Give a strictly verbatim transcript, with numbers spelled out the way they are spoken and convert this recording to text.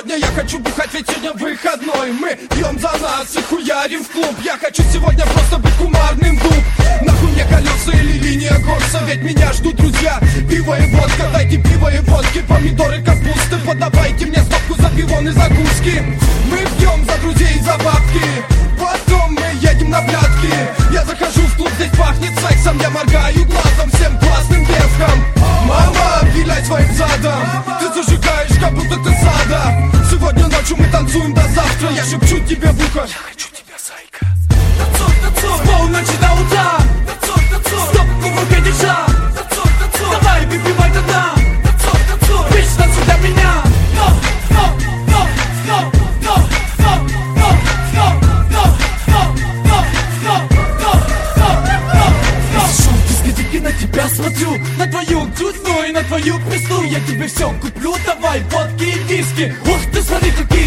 Сегодня я хочу бухать, ведь сегодня выходной. Мы пьем за нас и хуярим в клуб. Я хочу сегодня просто быть кумарным дуб. Нахуй мне колеса или линия горса, ведь меня ждут друзья. Пиво и водка, дайте пиво и водки. Помидоры, капусты, подавайте мне стопку за пивон и закуски. Мы пьем за друзей и за бабки. Потом мы едем на блядки. Я захожу в клуб, здесь пахнет сексом. Я моргаю глазом всем классным девкам. Мама, виляй своим задом. Ты зажигаешь, как будто ты сада. Сегодня ночью мы танцуем до завтра. Я шепчу тебе в ухо: я хочу тебя, зайка. Танцуй, танцуй, с полуночи до утра. Танцуй, танцуй, стопку в руке держа. Танцуй, танцуй, давай выпивай до дна. Танцуй, танцуй, бич, танцуй для меня. Но, но, но, но, но, но, но, но, но, но, но, но, но, но, но. Шел в дискотеке, на тебя смотрю, на твою грудь, ну и на твою пизду. Я тебе все куплю, давай водки и виски. Ух ты, смотри, какие